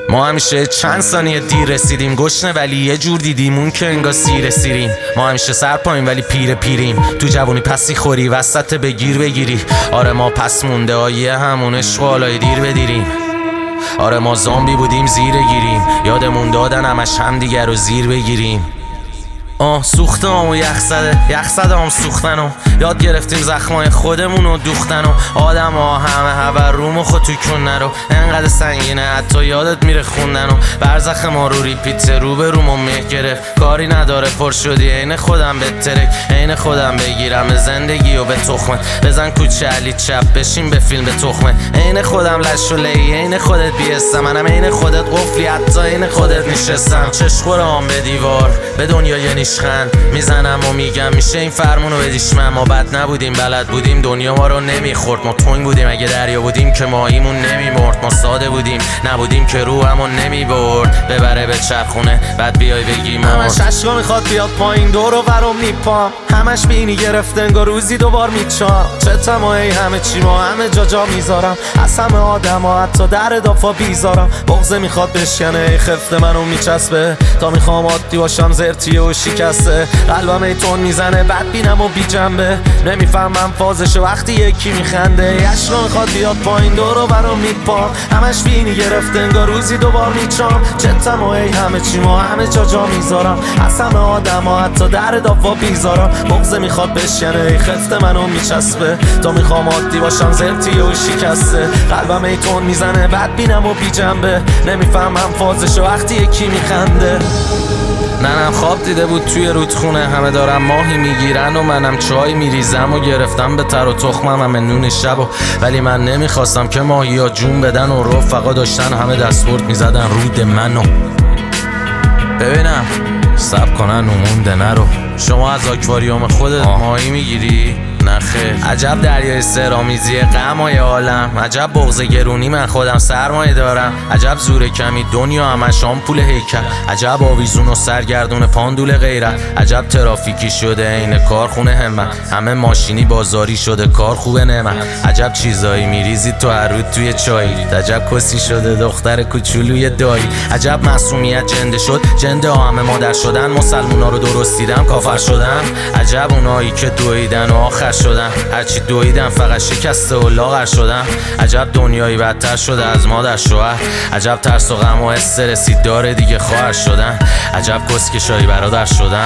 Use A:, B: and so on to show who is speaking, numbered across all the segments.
A: ما همیشه چند ثانیه دیر رسیدیم، گشنه ولی یه جور دیدیم اون که انگار سیر سیریم. ما همیشه سر پایین ولی پیریم، تو جوونی پسی خوری وسط بگیر بگیری. آره ما پس مونده آیه همون عشق والای دیر بدیریم. آره ما زامبی بودیم زیر گیریم، یادمون دادن همش هم دیگر رو زیر بگیریم. سوخته و یخ زده هم سوختن و یاد گرفتیم زخمای خودمون رو دوختن و آدم ها همه هبر روم و خود توی کن نرو. انقدر سنگینه حتی یادت میره خوندن و برزخ ما رو ریپیت رو به روم و مه گرفت. کاری نداره پر شدی عین خودم به ترک، عین خودم بگیرم به زندگی و به تخمه. بزن کوچه علی چپ بشین به فیلم به تخمه. عین خودم لش و لی عین خودت بیستم، منم عین خودت قفلی حتی عین خودت نشستم. چشخورام به دیوار به دنیا یه میزنم و میگم میشه این فرمونو بدیش من. ما بد نبودیم بلد بودیم دنیا ما رو نمیخورد. ما تنگ بودیم اگه دریا بودیم که ماهیمون نمیمرد. ما ساده بودیم نبودیم که روحمون نمیبرد. ببره به چرخونه بعد بیای بگی مرد. همش عشقا میخواد بیاد پایین دور و برم میپام، همش بینی گرفته انگار روزی دوبار میچام. چه تمایی همه چی ما همه جا میذارم، از همه آدم ها حتی در دافا بیزارم. بغضه میخواد بشکنه خفته منو میچسبه، تا میخوام عادی باشم زرتیه و شکسته. قلبم ایتون میزنه بد بینم و بی جنبه، نمیفهمم فازشو وقتی یکی میخنده. عشقا میخواد بیاد پایین دور و برم میپام، همش بینی گرفته انگار روزی دوبار میچام. چه تمایی همه چی ما همه جا میذارم، از همه آدم ها حتی در دافا بیزارم. بغضه میخواد بشکنه خفته منو میچسبه، تا میخوام عادی باشم زرتیه و شکسته. قلبم ایتون میزنه بد بینم و بی جنبه، نمیفهمم فازشو وقتی یکی میخنده. ننم خواب دیده بود توی رودخونه، همه دارم ماهی میگیرن و منم چای میریزم و گرفتم به تر و تخمم همه نون شب ولی من نمیخواستم که ماهی ها جون بدن و رفقا داشتن همه دستورد میزدن رود منو. ببینم سب کنن نمونده نرو. شما از آکواریوم خودت ماهی میگیری؟ نخیر. عجب دریای سرامیزی غمای عالم، عجب بغض گرونی من خودم سرمایه دارم. عجب زور کمی دنیا همش آمپول هیکل، عجب آویزون و سرگردون پاندول غیرت. عجب ترافیکی شده عین کارخونه همت، همه ماشینی بازاری شده کار خوبه نعمت. عجب چیزایی میریزی تو هر رود توی چایی، عجب کسی شده دختر کوچولوی دایی. عجب معصومیت جنده شد جنده ها همه مادر شدن، مسلمونا رو درست دیدم کافر شدن. عجب اونایی که دویدن و آخر شدن، هرچی دویدن فقط شکسته و لاغر شدن. عجب دنیایی بدتر شده از مادر شوهر، عجب ترس و غم و استرسی داره دیگه خواهر شدن. عجب کسکشایی برادر شدن.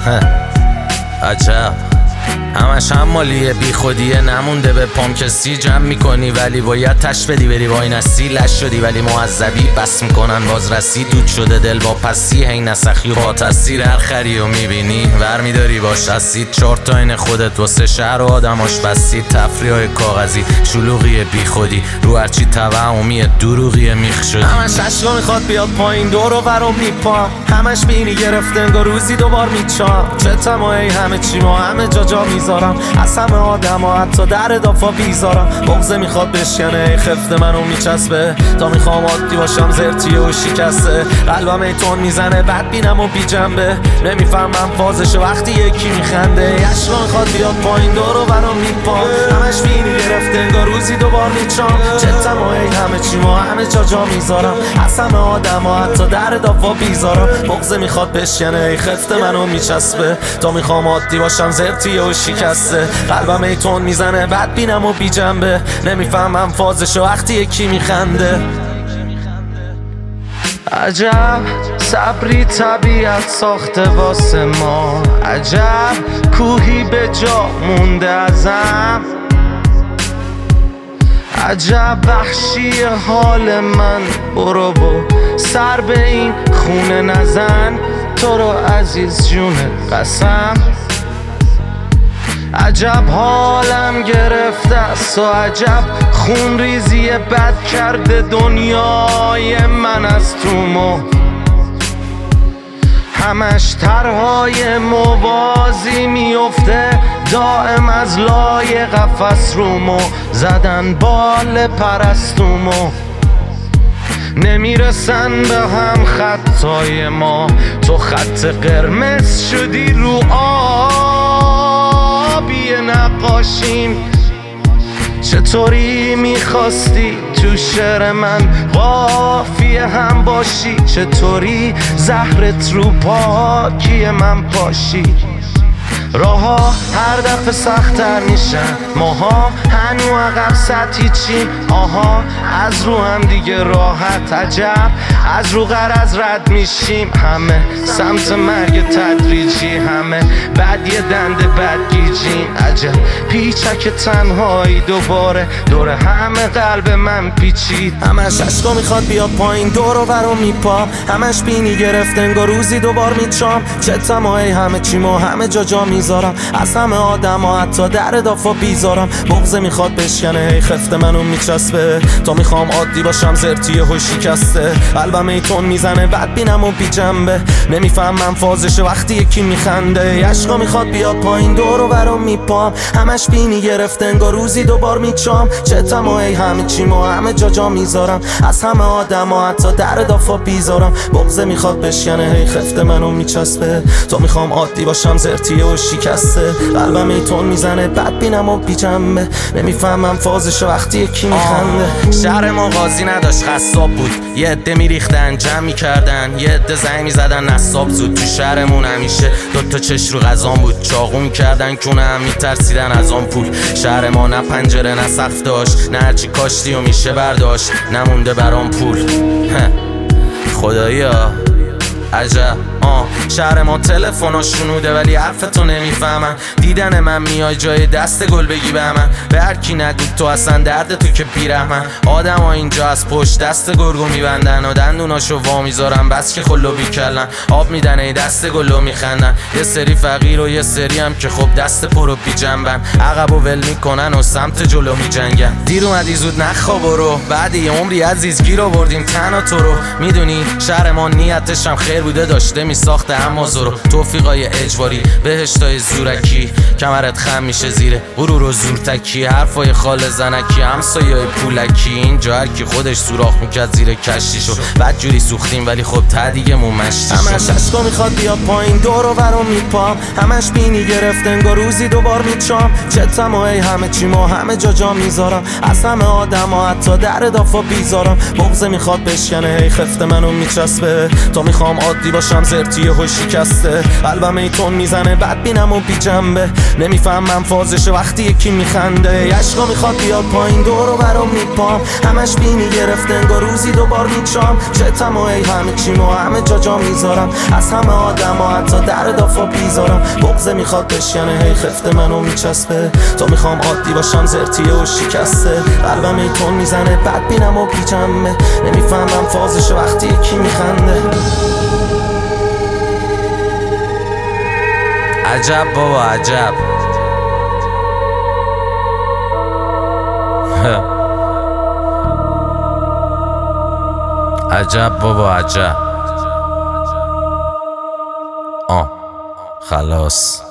A: عجب همش هم مالیه بی خودیه، نمونده به پام کسی جمع میکنی ولی باید تش بدی بری وای نسی. لش شدی ولی معذبی بس میکنن باز رسی، دود شده دل با پسی هی نسخی و با تاثیر هر خری و میبینی ور میداری باش اسید. 4 تا این خودت واسه شهر و آدماش بسید، تفریح های کاغذی شلوغی بی خودی رو هرچی توهمی دروغی میخ شدی. همش عشقا میخواد بیاد پایین دور و برم میپام، همش بینی گرفته انگار روزی دوبار میچام. چه تمایی همه چی ما همه جا میذارم، از همه آدم ها حتی در دافا بیزارم. بغضه میخواد بشکنه خفته منو میچسبه، تا میخوام عادی باشم زرتیه و شکسته. قلبم ایتون میزنه بد بینم و بی جنبه، نمیفهمم فازشو وقتی یکی میخنده. عشقا میخواد بیاد پایین دور و برم میپام، همش بینی گرفته انگار روزی دوبار میچام. چه تمایی همه چی ما همه جا میذارم، از همه آدم ها حتی در دافا بیزارم. بغضه میخواد بشکنه خفته منو میچسبه، تا میخوام عادی باشم زرتیه و شکسته. قلبم ایتون میزنه بد بینم و بی جنبه، نمیفهمم فازشو وقتی یکی میخنده. عجب صبری طبیعت ساخته واسه ما، عجب کوهی به جا مونده ازم. عجب وحشی حال من، برو سر به این خونه نزن، تو رو عزیز جون قسم. عجب حالم گرفته است و عجب خون ریزی بد کرده دنیای من از تو همش طرحهای موازی میفته دائم از لای قفس رومو، زدن بال پرستومو. نمیرسن به هم خطای ما، تو خط قرمز شدی رو آبی نقاشیم.
B: چطوری میخواستی تو شعر من قافیه هم باشی؟ چطوری زهرت رو پاکی من پاشی؟ راها هر دفعه سخت‌تر میشن، ماها هنو عقب سطحی چیم. آها از رو هم دیگه راحت، عجب از رو غرض رد میشیم. همه سمت مرگ تدریجی، همه بعد یه دنده بد گیجیم. عجب پیچک تنهایی دوباره دور همه قلب من پیچید.
A: همش عشقا میخواد بیاد پایین، دور و برو میپام. همش بینی گرفت انگار روزی دوبار میچام. چه تمایی همه چیمو همه جا میذارم، از همه آدم ها حتی در دافا بیزارم. بغضه میخواد بشکنه هی خفت منو میچسبه، تا میخوام عادی باشم زرتی و شکسته. قلبم ایتون میزنه بد بینم و بی جنبه، نمیفهمم فازشه وقتی یکی میخنده. عشقا میخواد بیاد پایین، دور و برو میپام. همش بینی گرفت انگار روزی دوبار میچام. چه تمایی همه چیمو همه جا میذارم، از همه آدم ها حتی در دافا بیزارم. بغضه میخواد بشکنه هی خفت منو میچسبه، تا میخوام عادی باشم زرتی و شکسته. قلبم ایتون میزنه بد بینم و بی جنبه، نمیفهمم فازش وقتی یکی میخنده.
B: شهر ما قاضی نداشت خصاب بود، یه عده میریختن جمع میکردن، یه عده زنگ میزدن نصاب زود. تو شهرمون همیشه دوتا چش رو غذام بود، چاقو میکردن کونه هم میترسیدن از آن پول. شهر ما نه پنجره نه سقف داشت، نه هرچی کاشتی و میشه برداشت، نمونده برام پول. خدایا عجب. شهر ما تلفنا شنوده ولی حرفتو نمیفهمن. دیدن من میای جای دست گل بگی به من، به هر کی نگو تو اصلا درد تو که بیرحمن. آدم ها اینجا از پشت دست گرگو میبندن و دندوناشو وا میذارن، بس که خلو بیکلن. آب میدن ای دست گلو میخندن، یه سری فقیر و یه سری هم که خب دست پرو بی جنبن. عقب و ول میکنن و سمت جلو میجنگن. دیر اومدی زود نخواب برو، بعد یه عمری عزیز گیر آوردیم تنها تو رو. میدونی شهر ما نیتش هم خیر بوده، داشته میساخته اما زورو. توفیقای اجباری بهشتای زورکی، کمرت خم میشه زیر غرور و زورتکی. حرفای خال زنکی همسایه‌های پولکی، اینجا هر کی خودش سوراخ میکرد زیر کشتیشو. بعد جوری سوختیم ولی خب ته دیگه مون مشتی شد.
A: همش عشقا میخواد بیاد پایین، دور و برو میپام. همش بینی گرفت انگار روزی دوبار میچام. چه تمایی همه چیمو همه جا میذارم، از همه آدم ها حتی در دافا بیزارم. بغضه میخواد بشکنه هی خفت منو میچسبه، تا میخوام عادی باشم زرتی و شکسته. قلبم ایتون میزنه بد بینم و بی جنبه، نمیفهمم فازشه وقتی یکی میخنده. عشقا میخواد بیاد پایین، دور و برو میپام. همش بینی گرفت انگار روزی دوبار میچام. چه تمایی همه چیمو همه جا میذارم، از همه آدم ها حتی در دافا بیزارم. بغضه میخواد بشکنه هی خفت منو میچسبه، تا میخوام عادی باشم زرتی و شکسته. قلبم ایتون میزنه بد بینم و بی جنبه، نمیفهمم فازشه وقتی یکی میخنده.
B: عجب بابا عجب. عجب بابا عجب. خلاص.